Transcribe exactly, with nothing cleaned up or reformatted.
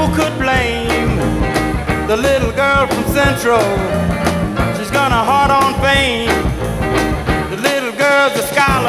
could blame the little girl from Central? She's got a heart on fame. The little girl's a scholar.